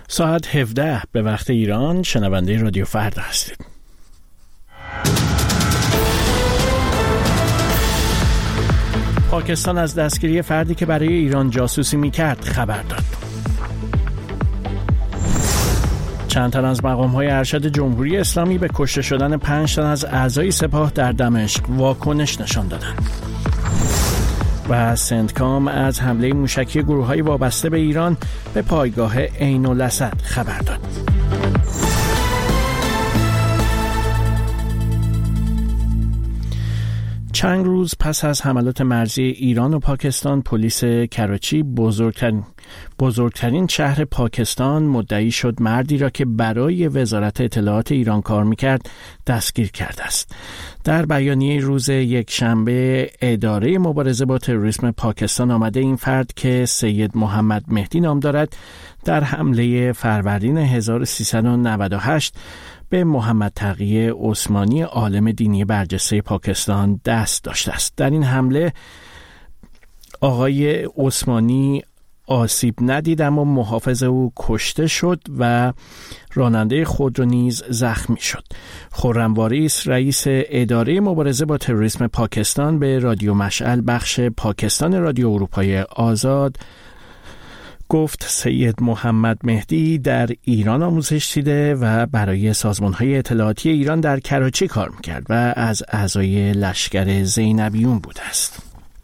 ساعت 17 به وقت ایران شنونده رادیو فردا هستید. پاکستان از دستگیری فردی که برای ایران جاسوسی میکرد خبر داد. چند تن از مقام‌های ارشد جمهوری اسلامی به کشته شدن 5 تن از اعضای سپاه در دمشق واکنش نشان دادند. و سنتکام از حمله موشکی گروه‌های وابسته به ایران به پایگاه عین الاسد خبر داد. چند روز پس از حملات مرزی ایران و پاکستان، پلیس کراچی بزرگترین شهر پاکستان مدعی شد مردی را که برای وزارت اطلاعات ایران کار میکرد دستگیر کرده است. در بیانیه روز یکشنبه اداره مبارزه با تروریسم پاکستان آمده این فرد که سید محمد مهدی نام دارد در حمله فروردین 1398 به محمد تقی عثمانی عالم دینی برجسته پاکستان دست داشته است. در این حمله آقای عثمانی آسیب ندید اما محافظ او کشته شد و راننده خودرو نیز زخمی شد. خرم واریس رئیس اداره مبارزه با تروریسم پاکستان به رادیو مشعل بخش پاکستان رادیو اروپای آزاد گفت سید محمد مهدی در ایران آموزش دیده و برای سازمان‌های اطلاعاتی ایران در کراچی کار می‌کرد و از اعضای لشکر زینبیون بوده است.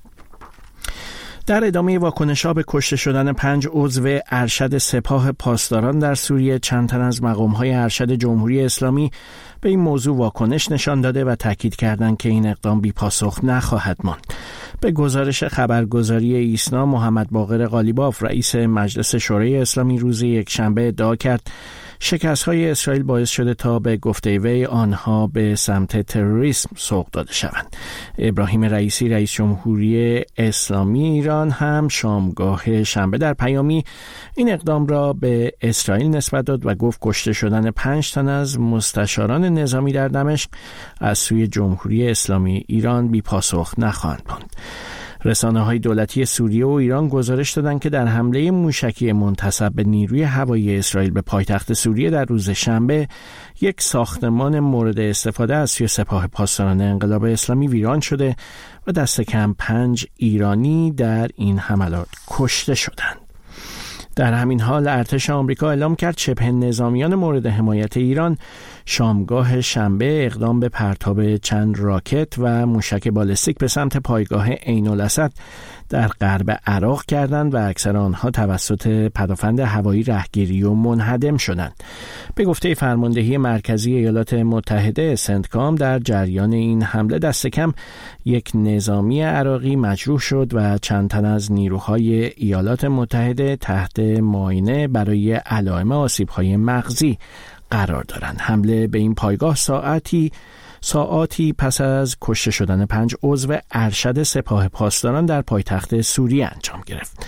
در ادامه واکنش‌ها به کشته شدن 5 عضو ارشد سپاه پاسداران در سوریه، چند تن از مقام‌های ارشد جمهوری اسلامی به این موضوع واکنش نشان داده و تاکید کردند که این اقدام بی‌پاسخ نخواهد ماند. به گزارش خبرگزاری ایسنا، محمد باقر قالیباف رئیس مجلس شورای اسلامی روز یکشنبه ادعا کرد شکست‌های اسرائیل باعث شده تا به گفته وی آنها به سمت تروریسم سوق داده شوند. ابراهیم رئیسی رئیس جمهوری اسلامی ایران هم شامگاه شنبه در پیامی این اقدام را به اسرائیل نسبت داد و گفت کشته شدن 5 تن از مستشاران نظامی در دمشق از سوی جمهوری اسلامی ایران بی‌پاسخ نخواهند ماند. رسانه‌های دولتی سوریه و ایران گزارش دادند که در حمله موشکی منتسب به نیروی هوایی اسرائیل به پایتخت سوریه در روز شنبه یک ساختمان مورد استفاده از سوی سپاه پاسداران انقلاب اسلامی ویران شده و دست کم 5 ایرانی در این حملات کشته شدند. در همین حال ارتش آمریکا اعلام کرد شبه نظامیان مورد حمایت ایران شامگاه شنبه اقدام به پرتاب چند راکت و موشک بالستیک به سمت پایگاه عین الاسد در غرب عراق کردند و اکثر آنها توسط پدافند هوایی رهگیری و منهدم شدند. به گفته فرماندهی مرکزی ایالات متحده سنتکام، در جریان این حمله دست کم یک نظامی عراقی مجروح شد و چند تن از نیروهای ایالات متحده تحت معاینه برای علائم آسیب‌های مغزی قرار دارند. حمله به این پایگاه ساعاتی پس از کشته شدن 5 عضو ارشد سپاه پاسداران در پایتخت سوریه انجام گرفت.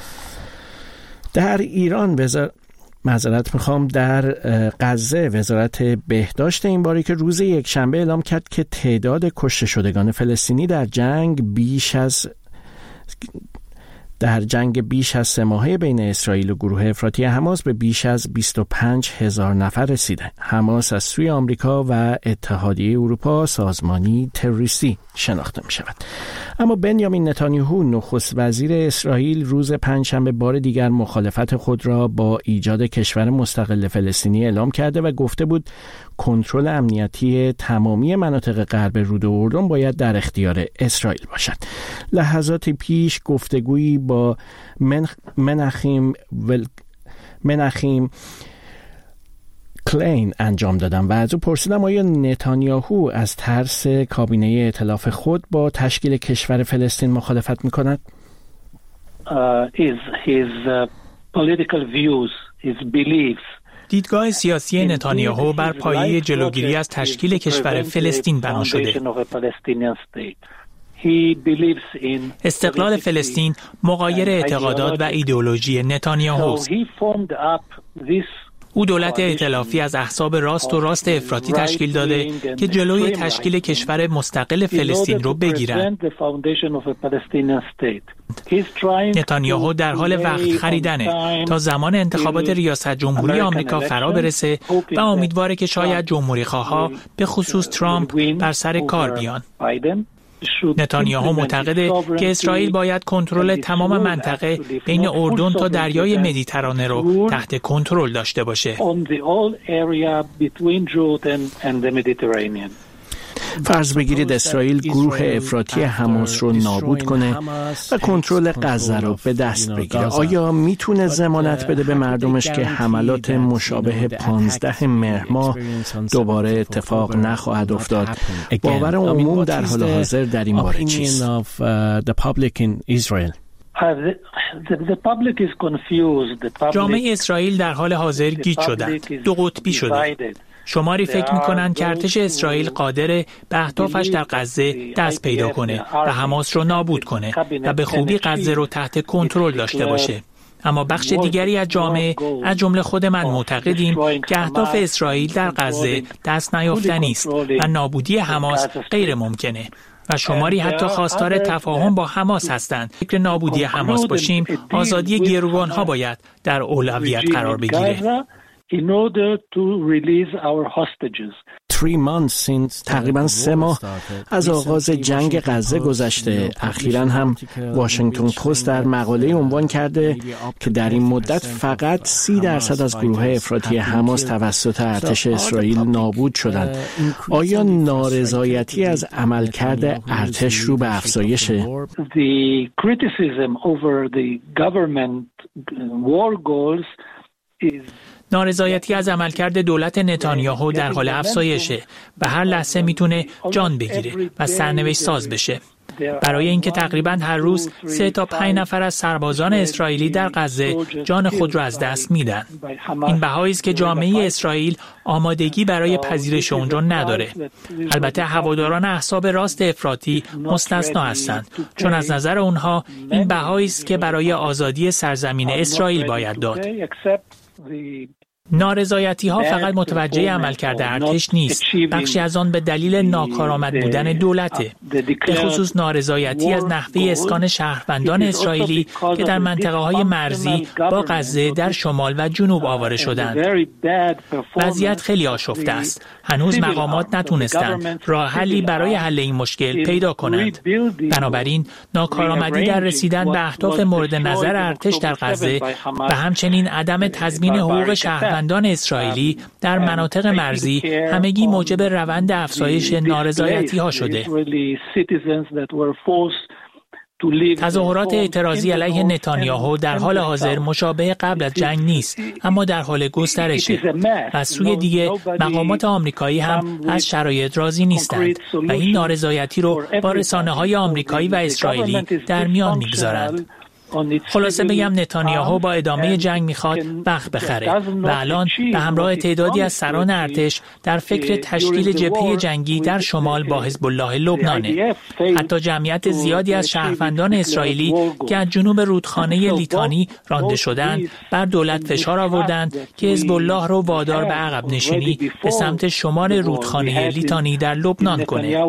در ایران در غزه وزارت بهداشت این باری که روز یکشنبه اعلام کرد که تعداد کشته شدگان فلسطینی در جنگ بیش از 3 ماهه بین اسرائیل و گروه افراطی حماس به بیش از 25,000 نفر رسیده. حماس از سوی آمریکا و اتحادیه اروپا سازمانی تروریستی شناخته می شود. اما بنیامین نتانیاهو نخست وزیر اسرائیل روز پنجشنبه بار دیگر مخالفت خود را با ایجاد کشور مستقل فلسطینی اعلام کرده و گفته بود کنترل امنیتی تمامی مناطق غرب رود اردن باید در اختیار اسرائیل باشد. لحظاتی پیش گفتگویی با مناخیم کلین انجام دادم و از او پرسیدم آیا نتانیاهو از ترس کابینه ائتلاف خود با تشکیل کشور فلسطین مخالفت می‌کند؟ دیدگاه سیاسی نتانیاهو بر پایه جلوگیری از تشکیل کشور فلسطین بنا شده. استقلال فلسطین مغایر اعتقادات و ایدئولوژی نتانیاهو است. او دولت ائتلافی از احزاب راست و راست افراطی تشکیل داده که جلوی تشکیل کشور مستقل فلسطین رو بگیرند. نتانیاهو در حال وقت خریدنه تا زمان انتخابات ریاست جمهوری آمریکا فرا برسه و امیدواره که شاید جمهوری خواها به خصوص ترامپ بر سر کار بیان. نتانیاهو معتقده که اسرائیل باید کنترل تمام منطقه بین اردن تا دریای مدیترانه رو تحت کنترل داشته باشه. فرض بگیرید اسرائیل گروه افراطی حماس رو نابود کنه و کنترل غزه رو به دست بگیره. آیا میتونه ضمانت بده به مردمش که حملات مشابه 15 مهر ماه دوباره اتفاق نخواهد افتاد؟ باور عموم در حال حاضر در این باره چیست؟ جامعه اسرائیل در حال حاضر گیج شدن، دو قطبی شده. شماری فکر می‌کنند که ارتش اسرائیل قادر به اهدافش در غزه دست پیدا کنه و حماس رو نابود کنه و به خوبی غزه رو تحت کنترل داشته باشه. اما بخش دیگری از جامعه از جمله خود من معتقدیم که اهداف اسرائیل در غزه دست نیافتنی است و نابودی حماس غیر ممکنه. و شماری حتی خواستار تفاهم با حماس هستند. فکر نابودی حماس باشیم، آزادی گروگان‌ها باید در اولویت قرار بگیره. in order to release our hostages. تقریباً 3 ماه از آغاز جنگ غزه گذشته. اخیراً هم واشنگتن پست در مقاله عنوان کرده که در این مدت فقط 30% از گروه افراطی حماس توسط ارتش اسرائیل نابود شدند. آیا نارضایتی از عملکرد ارتش رو به افزایشه؟ The criticism over the government war goals is نارضایتی از عملکرد دولت نتانیاهو در حال افزایشه و هر لحظه میتونه جان بگیره و سرنوشت ساز بشه. برای اینکه تقریباً هر روز 3 تا 5 نفر از سربازان اسرائیلی در غزه جان خود را از دست میدن. این بهایی است که جامعه اسرائیل آمادگی برای پذیرش اونجا نداره. البته هواداران احزاب راست افراطی مستثنا هستند، چون از نظر اونها این بهایی است که برای آزادی سرزمین اسرائیل باید داد. نارضایتی ها فقط متوجه عملکرد ارتش نیست، بخشی از آن به دلیل ناکارآمد بودن دولته، به خصوص نارضایتی از نحوه اسکان شهروندان اسرائیلی که در منطقه های مرزی با غزه در شمال و جنوب آواره شدند. وضعیت خیلی آشفته است. هنوز مقامات نتونستند راه حلی برای حل این مشکل پیدا کنند. بنابراین ناکارآمدی در رسیدن به اهداف مورد نظر ارتش در غزه و همچنین عدم تضمین حقوق شهروندان اسرائیلی در مناطق مرزی همگی موجب روند افزایش نارضایتی ها شده. تظاهرات اعتراضی علیه نتانیاهو در حال حاضر مشابه قبل از جنگ نیست، اما در حال گسترشه و از سوی دیگه مقامات آمریکایی هم از شرایط راضی نیستند و این نارضایتی رو با رسانه‌های آمریکایی و اسرائیلی در میان میگذارند. خلاصه بگم نتانیاهو با ادامه جنگ میخواد وقت بخره و الان به همراه تعدادی از سران ارتش در فکر تشکیل جبهه جنگی در شمال با حزب الله لبنانه. حتی جمعیت زیادی از شهروندان اسرائیلی که از جنوب رودخانه لیتانی رانده شدند بر دولت فشار آوردند که حزب الله رو وادار به عقب نشینی به سمت شمال رودخانه لیتانی در لبنان کنه.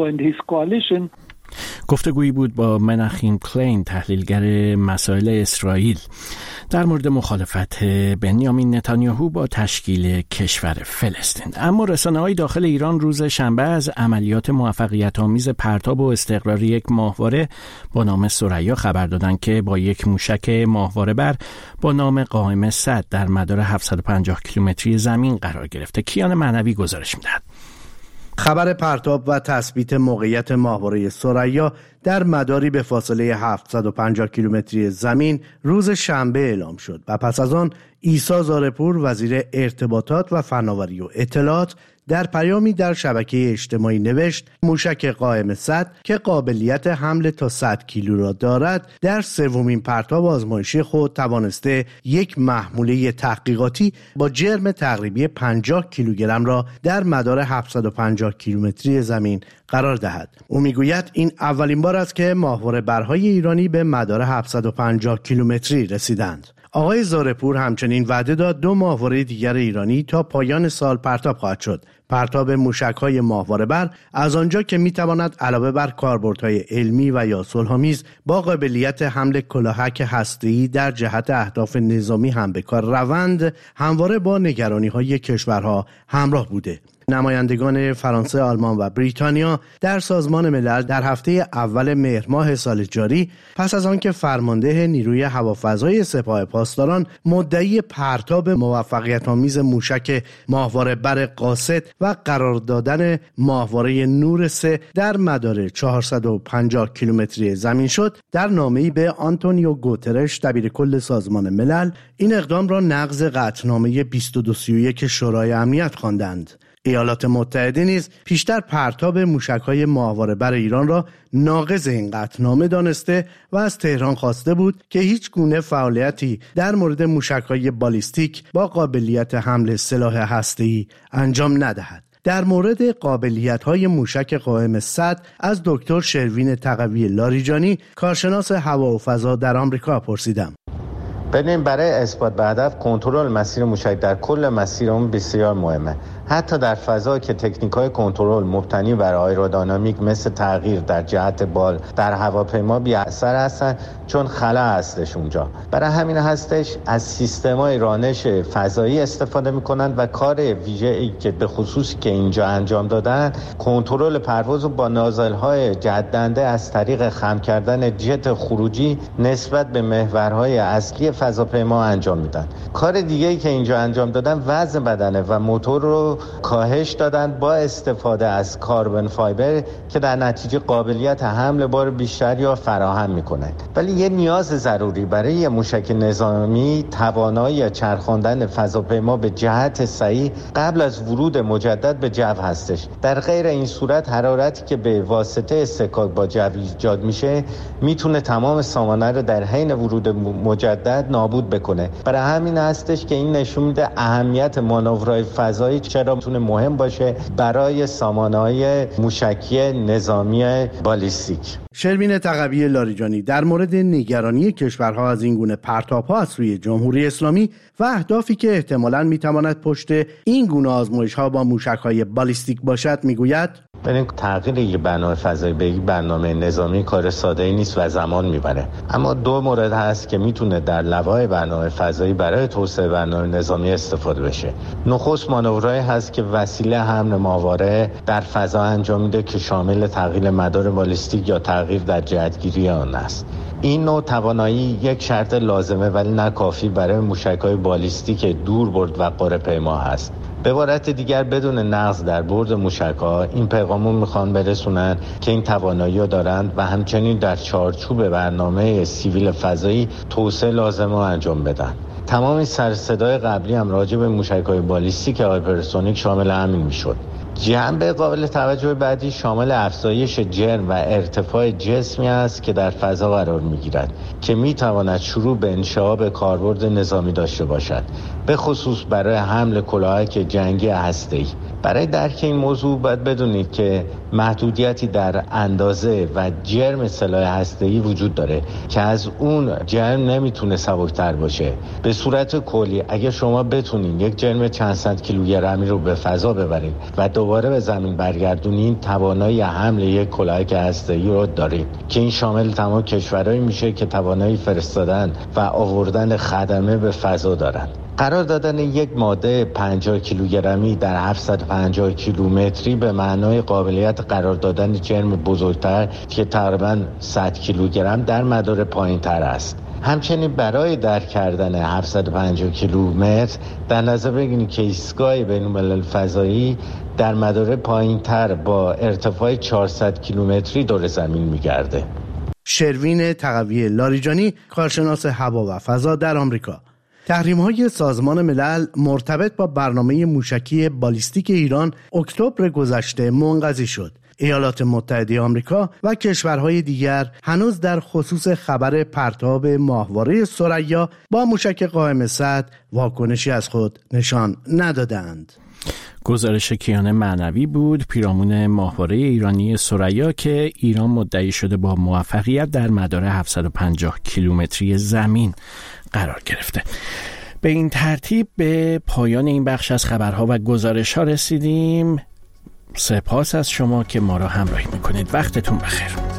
گفتگویی بود با مناخیم کلین، تحلیلگر مسائل اسرائیل، در مورد مخالفت بنیامین نتانیاهو با تشکیل کشور فلسطین. اما رسانه‌های داخل ایران روز شنبه از عملیات موفقیت‌آمیز پرتاب و استقرار یک ماهواره با نام ثریا خبر دادند که با یک موشک ماهواره بر با نام قائم صد در مدار 750 کیلومتری زمین قرار گرفته. کیان معنوی گزارش می‌دهد. خبر پرتاب و تثبیت موقعیت ماهواره ثریا در مداری به فاصله 750 کیلومتری زمین روز شنبه اعلام شد و پس از آن عیسی زارپور وزیر ارتباطات و فناوری و اطلاعات در پیامی در شبکه اجتماعی نوشت موشک قائم صد که قابلیت حمل تا 100 کیلو را دارد در سومین پرتاب آزمایشی خود توانسته یک محموله تحقیقاتی با جرم تقریبی 50 کیلوگرم را در مدار 750 کیلومتری زمین قرار دهد. او میگوید این اولین بار است که ماهواره برهای ایرانی به مدار 750 کیلومتری رسیدند. آقای زارپور همچنین وعده داد 2 ماهواره دیگر ایرانی تا پایان سال پرتاب خواهد شد. پرتاب موشک‌های ماهواره‌بر از آنجا که می‌تواند علاوه بر کاربردهای علمی و یا صلح‌آمیز با قابلیت حمل کلاهک هسته‌ای در جهت اهداف نظامی هم به کار روند، همواره با نگرانی‌های کشورها همراه بوده. نمایندگان فرانسه، آلمان و بریتانیا در سازمان ملل در هفته اول مهر ماه سال جاری پس از آنکه فرمانده نیروی هوافضای سپاه پاسداران مدعی پرتاب موفقیت‌آمیز موشک ماهواره‌بر قاصد و قرار دادن ماهواره نور 3 در مدار 450 کیلومتری زمین شد، در نامه‌ای به آنتونیو گوترش دبیرکل سازمان ملل این اقدام را نقض قطعنامه 2231 شورای امنیت خواندند. ایالات متحده نیز پیشتر پرتاب موشک‌های ماهواره‌بر ایران را ناقض این قطعنامه دانسته و از تهران خواسته بود که هیچ گونه فعالیتی در مورد موشک‌های بالیستیک با قابلیت حمل سلاح هسته‌ای انجام ندهد. در مورد قابلیت‌های موشک قائم صد از دکتر شروین تقوی لاریجانی، کارشناس هوا و فضا در آمریکا پرسیدم. ببینیم، برای اثبات به هدف کنترل مسیر موشک در کل مسیر اون بسیار مهمه. حتی در فضا که تکنیک‌های کنترل مبتنی بر آیرودینامیک مثل تغییر در جهت بال در هواپیما بی اثر هستن، چون خلا هستش اونجا. برای همین هستش از سیستم‌های رانش فضایی استفاده می‌کنند و کار ویژه‌ای که به خصوص که اینجا انجام دادن، کنترل پرواز رو با نازل‌های جهت‌دهنده از طریق خم کردن جت خروجی نسبت به محورهای اصلی فضاپیما انجام میدن. کار دیگه‌ای که اینجا انجام دادن وزن بدنه و موتور رو کاهش دادن با استفاده از کاربن فایبر که در نتیجه قابلیت حمل بار بیشتری را فراهم میکنه. ولی یه نیاز ضروری برای یه موشک نظامی توانایی چرخاندن فضاپیما به جهت صحیح قبل از ورود مجدد به جو هستش. در غیر این صورت حرارتی که به واسطه اصطکاک با جو ایجاد میشه میتونه تمام سامانه رو در حین ورود مجدد نابود بکنه. برای همین هستش که این نشون میده اهمیت مانورهای فضایی چرا میتونه مهم باشه برای سامانه‌های موشکی نظامی بالیستیک. شروین تقوی لاریجانی در مورد نگرانی کشورها از این گونه پرتاب‌ها از سوی جمهوری اسلامی و اهدافی که احتمالاً میتواند پشت این گونه آزمایش‌ها با موشک‌های بالیستیک باشد میگوید: ببین، تغییر یک برنامه فضایی به یک برنامه نظامی کار ساده‌ای نیست و زمان میبره. اما 2 مورد هست که میتونه در لوای برنامه فضایی برای توسعه برنامه نظامی استفاده بشه. نخست مانورایی هست که وسیله حمل ماهواره در فضا انجام میده که شامل تغییر مدار بالیستیک یا تغییر در جهتگیری آن است. این نوع توانایی یک شرط لازمه ولی نه کافی برای موشک‌های بالیستیک دوربرد و قره‌پیما هست. به عبارت دیگر بدون نقص در برد موشک‌ها این پیغامو میخوان برسونن که این توانایی رو دارند و همچنین در چارچوب برنامه سیویل فضایی توسعه لازمه رو انجام بدن. تمام این سر صدای قبلی هم راجع به موشک‌های بالیستیک هایپرسونیک شامل همین میشد. جنبه قابل توجه بعدی شامل افزایش جرم و ارتفاع جسمی است که در فضا قرار می‌گیرد که می‌تواند شروع به انشعاب کاربرد نظامی داشته باشد، به خصوص برای حمل کلاهک جنگی هسته‌ای. برای درک این موضوع باید بدونید که محدودیتی در اندازه و جرم سلاح هسته‌ای وجود داره که از اون جرم نمیتونه سبکتر باشه. به صورت کلی اگه شما بتونین یک جرم چند صد کیلوگرمی رو به فضا ببرید و دوباره به زمین برگردونین، توانایی حمل یک کلاهک هسته‌ای رو دارید که این شامل تمام کشورهایی میشه که توانایی فرستادن و آوردن خدمه به فضا دارند. قرار دادن یک ماده 50 کیلوگرمی در 750 کیلومتری به معنای قابلیت قرار دادن جرم بزرگتر که تقریباً 100 کیلوگرم در مدار پایین‌تر است. همچنین برای درک کردن 750 کیلومتر در نظر بگیرید که ایستگاه بین‌الملل فضایی در مدار پایین‌تر با ارتفاع 400 کیلومتری دور زمین می‌گرده. شروین تقوی لاریجانی، کارشناس هوا و فضا در آمریکا. تحریم‌های سازمان ملل مرتبط با برنامه موشکی بالیستیک ایران اکتبر گذشته منقضی شد. ایالات متحده آمریکا و کشورهای دیگر هنوز در خصوص خبر پرتاب ماهواره ثریا با موشک قائم صد واکنشی از خود نشان ندادند. گزارش کیان معنوی بود، پیرامون ماهواره ایرانی ثریا که ایران مدعی شده با موفقیت در مدار 750 کیلومتری زمین قرار گرفته. به این ترتیب به پایان این بخش از خبرها و گزارش‌ها رسیدیم. سپاس از شما که ما را همراهی میکنید. وقتتون بخیر.